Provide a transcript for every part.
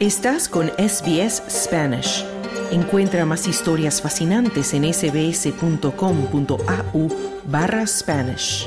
Estás con SBS Spanish. Encuentra más historias fascinantes en sbs.com.au/Spanish.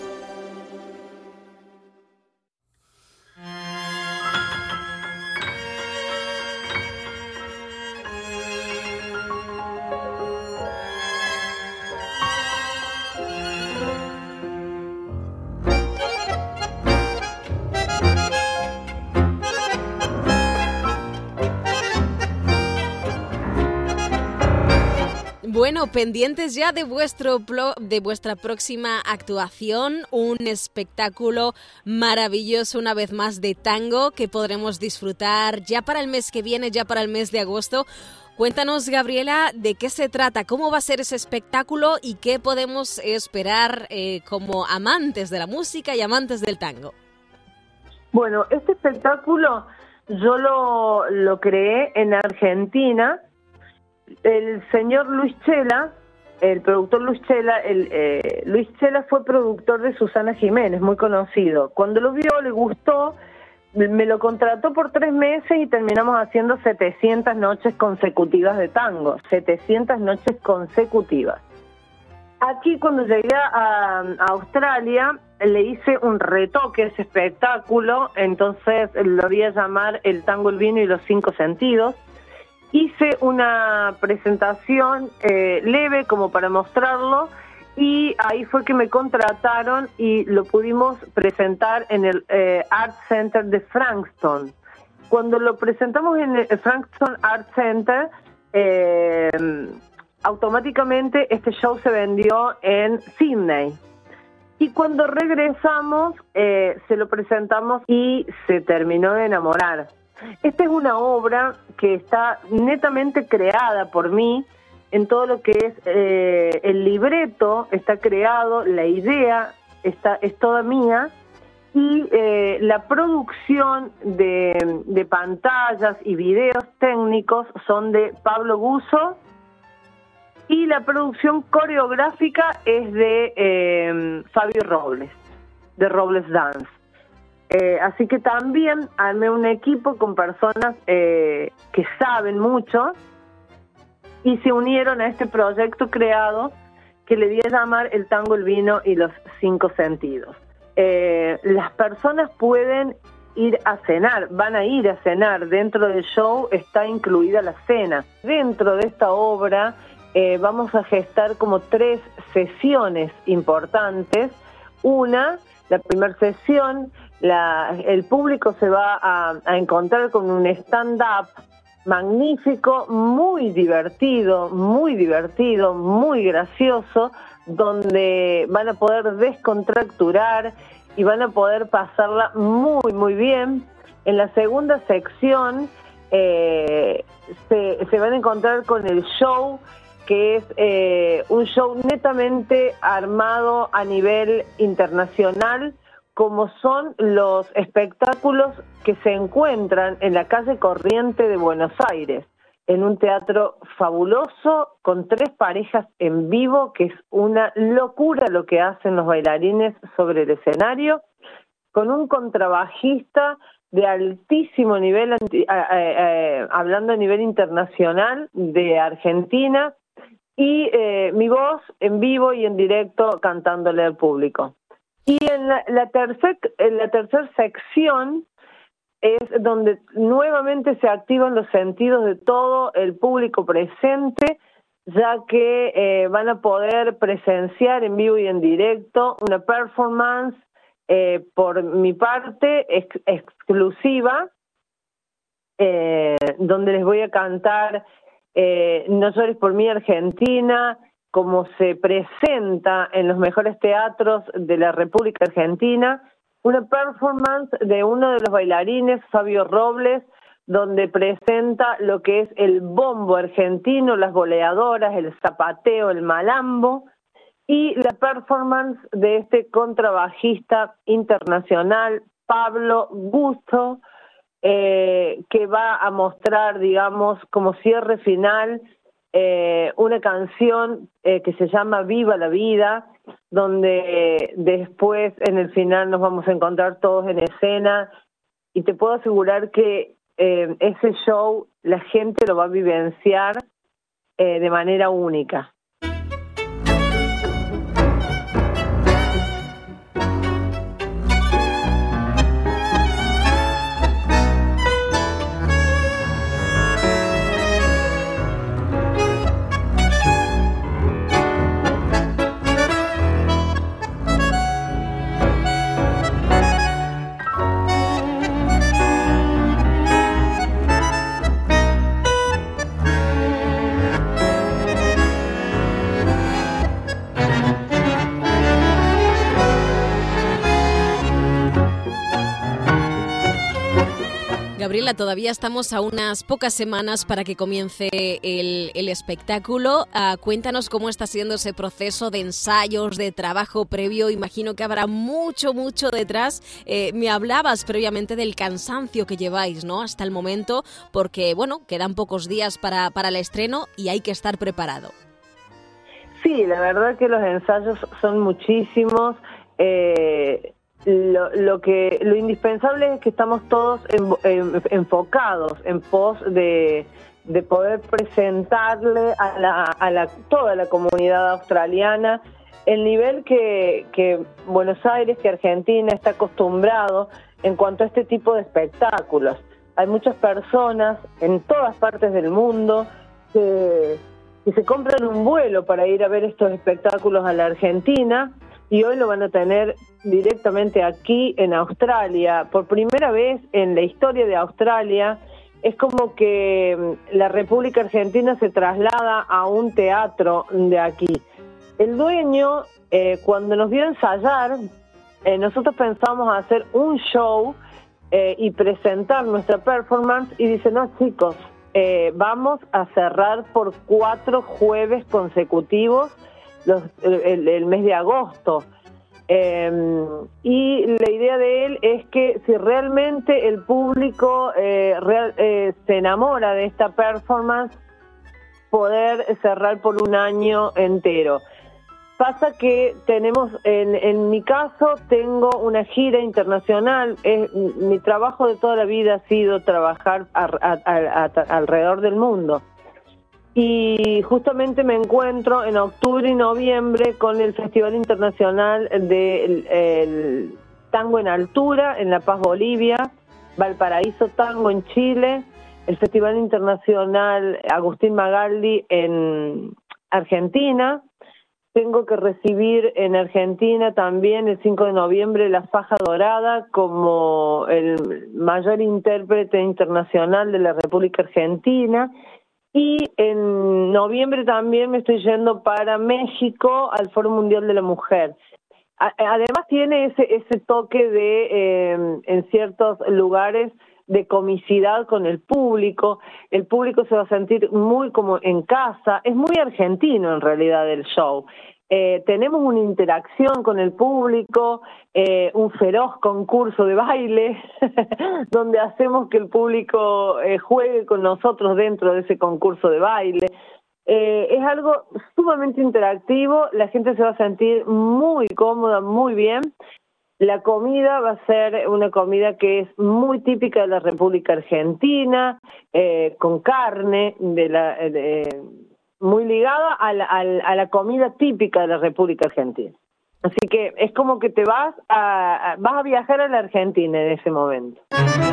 Bueno, pendientes ya de vuestra próxima actuación, un espectáculo maravilloso una vez más de tango que podremos disfrutar ya para el mes que viene, ya para el mes de agosto. Cuéntanos, Gabriela, de qué se trata, cómo va a ser ese espectáculo y qué podemos esperar como amantes de la música y amantes del tango. Bueno, este espectáculo yo lo creé en Argentina. El señor Luis Chela, el productor Luis Chela, Luis Chela fue productor de Susana Jiménez, muy conocido. Cuando lo vio, le gustó, me lo contrató por 3 meses y terminamos haciendo 700 noches consecutivas de tango, 700 noches consecutivas. Aquí cuando llegué a Australia, le hice un retoque a ese espectáculo, entonces lo voy a llamar El tango, el vino y los 5 sentidos. Hice una presentación leve como para mostrarlo y ahí fue que me contrataron y lo pudimos presentar en el Art Center de Frankston. Cuando lo presentamos en el Frankston Art Center, automáticamente este show se vendió en Sydney. Y cuando regresamos, se lo presentamos y se terminó de enamorar. Esta es una obra que está netamente creada por mí, en todo lo que es el libreto está creado, la idea es toda mía, y la producción de pantallas y videos técnicos son de Pablo Buzo, y la producción coreográfica es de Fabio Robles, de Robles Dance. Así que también armé un equipo con personas que saben mucho y se unieron a este proyecto creado que le di a llamar El tango, el vino y los 5 sentidos. Las personas pueden ir a cenar, van a ir a cenar. Dentro del show está incluida la cena. Dentro de esta obra vamos a gestar como 3 sesiones importantes. La primera sesión, el público se va a encontrar con un stand-up magnífico, muy divertido, muy gracioso, donde van a poder descontracturar y van a poder pasarla muy, muy bien. En la segunda sección se van a encontrar con el show, que es un show netamente armado a nivel internacional, como son los espectáculos que se encuentran en la calle Corriente de Buenos Aires, en un teatro fabuloso, con 3 parejas en vivo, que es una locura lo que hacen los bailarines sobre el escenario, con un contrabajista de altísimo nivel, hablando a nivel internacional, de Argentina, y mi voz en vivo y en directo cantándole al público. Y en la tercera sección es donde nuevamente se activan los sentidos de todo el público presente, ya que van a poder presenciar en vivo y en directo una performance por mi parte exclusiva, donde les voy a cantar No llores por mí, Argentina, como se presenta en los mejores teatros de la República Argentina, una performance de uno de los bailarines, Fabio Robles, donde presenta lo que es el bombo argentino, las boleadoras, el zapateo, el malambo, y la performance de este contrabajista internacional, Pablo Buzo, que va a mostrar, digamos, como cierre final, una canción que se llama Viva la Vida, donde después en el final nos vamos a encontrar todos en escena, y te puedo asegurar que ese show la gente lo va a vivenciar de manera única. Gabriela, todavía estamos a unas pocas semanas para que comience el espectáculo. Cuéntanos cómo está siendo ese proceso de ensayos, de trabajo previo. Imagino que habrá mucho detrás. Me hablabas previamente del cansancio que lleváis, ¿no?, hasta el momento, porque, bueno, quedan pocos días para el estreno y hay que estar preparado. Sí, la verdad que los ensayos son muchísimos. Lo indispensable es que estamos todos enfocados en pos de poder presentarle a toda la comunidad australiana el nivel que Buenos Aires, que Argentina está acostumbrado en cuanto a este tipo de espectáculos. Hay muchas personas en todas partes del mundo que se compran un vuelo para ir a ver estos espectáculos a la Argentina, y hoy lo van a tener directamente aquí en Australia. Por primera vez en la historia de Australia, es como que la República Argentina se traslada a un teatro de aquí. El dueño, cuando nos vio ensayar, nosotros pensamos hacer un show y presentar nuestra performance, y dice, no, chicos, vamos a cerrar por 4 jueves consecutivos el mes de agosto. Y la idea de él es que si realmente el público se enamora de esta performance, poder cerrar por un año entero. Pasa que tenemos, en mi caso, tengo una gira internacional. Mi trabajo de toda la vida ha sido trabajar alrededor del mundo. Y justamente me encuentro en octubre y noviembre con el Festival Internacional del Tango en Altura en La Paz, Bolivia, Valparaíso Tango en Chile, el Festival Internacional Agustín Magaldi en Argentina. Tengo que recibir en Argentina también el 5 de noviembre la Faja Dorada como el mayor intérprete internacional de la República Argentina. Y en noviembre también me estoy yendo para México al Foro Mundial de la Mujer. Además tiene ese toque de, en ciertos lugares, de comicidad con el público. El público se va a sentir muy como en casa. Es muy argentino en realidad el show. Tenemos una interacción con el público, un feroz concurso de baile, donde hacemos que el público juegue con nosotros dentro de ese concurso de baile. Es algo sumamente interactivo, la gente se va a sentir muy cómoda, muy bien. La comida va a ser una comida que es muy típica de la República Argentina, con carne, muy ligada a la comida típica de la República Argentina. Así que es como que te vas a viajar a la Argentina en ese momento.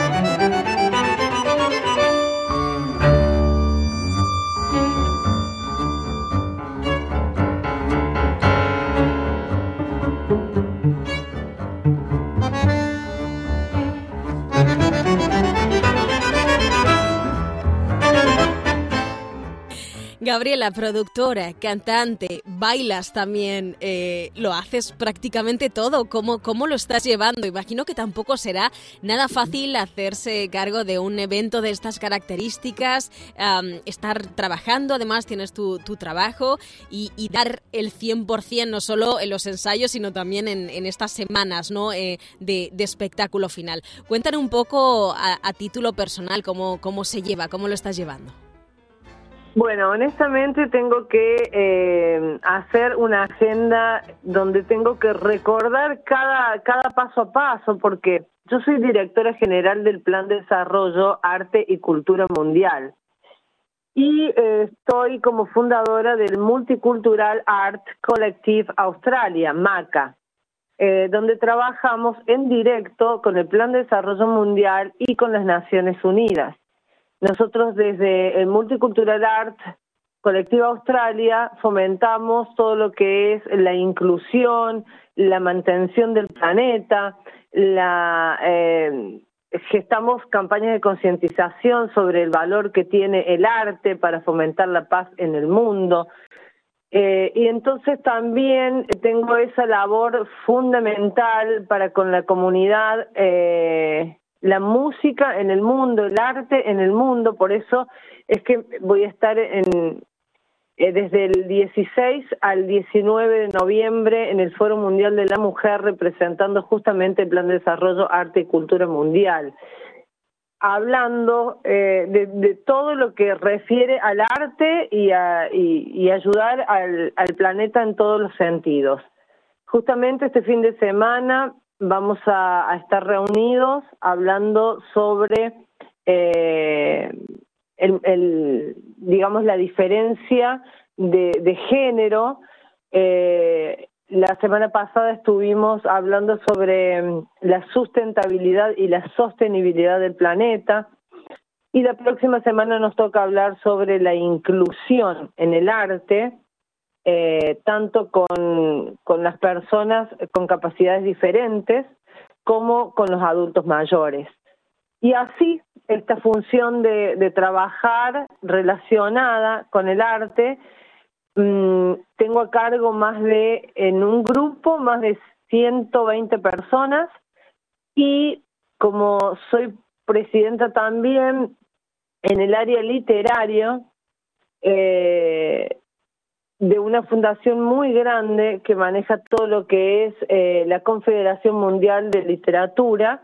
Gabriela, productora, cantante, bailas también, lo haces prácticamente todo. ¿Cómo lo estás llevando? Imagino que tampoco será nada fácil hacerse cargo de un evento de estas características, estar trabajando, además tienes tu trabajo y dar el 100% no solo en los ensayos, sino también en estas semanas, ¿no?, de espectáculo final. Cuéntanos un poco a título personal cómo se lleva, cómo lo estás llevando. Bueno, honestamente tengo que hacer una agenda donde tengo que recordar cada paso a paso, porque yo soy directora general del Plan de Desarrollo Arte y Cultura Mundial y estoy como fundadora del Multicultural Art Collective Australia, MACA, donde trabajamos en directo con el Plan de Desarrollo Mundial y con las Naciones Unidas. Nosotros desde el Multicultural Art Collective Australia fomentamos todo lo que es la inclusión, la mantención del planeta, gestamos campañas de concientización sobre el valor que tiene el arte para fomentar la paz en el mundo. Y entonces también tengo esa labor fundamental para con la comunidad, la música en el mundo, el arte en el mundo. Por eso es que voy a estar desde el 16 al 19 de noviembre en el Foro Mundial de la Mujer, representando justamente el Plan de Desarrollo Arte y Cultura Mundial, hablando de todo lo que refiere al arte y ayudar al planeta en todos los sentidos. Justamente este fin de semana vamos a estar reunidos hablando sobre digamos, la diferencia de género. La semana pasada estuvimos hablando sobre la sustentabilidad y la sostenibilidad del planeta, y la próxima semana nos toca hablar sobre la inclusión en el arte, tanto con las personas con capacidades diferentes como con los adultos mayores. Y así, esta función de trabajar relacionada con el arte, tengo a cargo en un grupo, más de 120 personas, y como soy presidenta también en el área literario, de una fundación muy grande que maneja todo lo que es la Confederación Mundial de Literatura.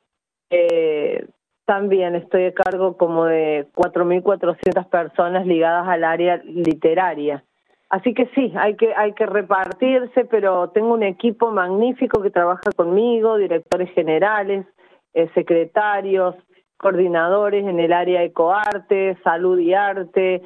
También estoy a cargo como de 4.400 personas ligadas al área literaria. Así que sí, hay que repartirse, pero tengo un equipo magnífico que trabaja conmigo, directores generales, secretarios, coordinadores en el área ecoarte, salud y arte,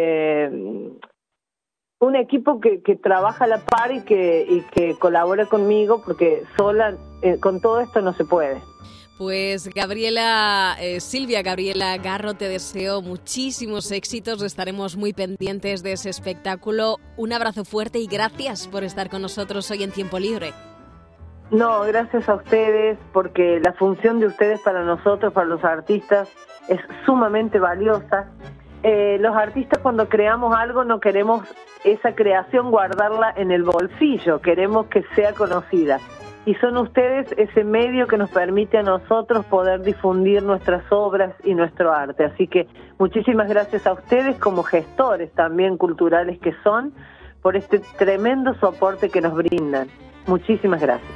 un equipo que trabaja a la par y que colabora conmigo, porque sola con todo esto no se puede. Pues Silvia Gabriela Garro, te deseo muchísimos éxitos, estaremos muy pendientes de ese espectáculo. Un abrazo fuerte y gracias por estar con nosotros hoy en Tiempo Libre. No, gracias a ustedes, porque la función de ustedes para nosotros, para los artistas, es sumamente valiosa. Los artistas, cuando creamos algo, no queremos esa creación guardarla en el bolsillo, queremos que sea conocida. Y son ustedes ese medio que nos permite a nosotros poder difundir nuestras obras y nuestro arte. Así que muchísimas gracias a ustedes como gestores también culturales que son, por este tremendo soporte que nos brindan. Muchísimas gracias.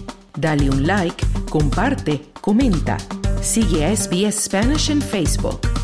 Dale un like, comparte, comenta. Sigue a SBS Spanish en Facebook.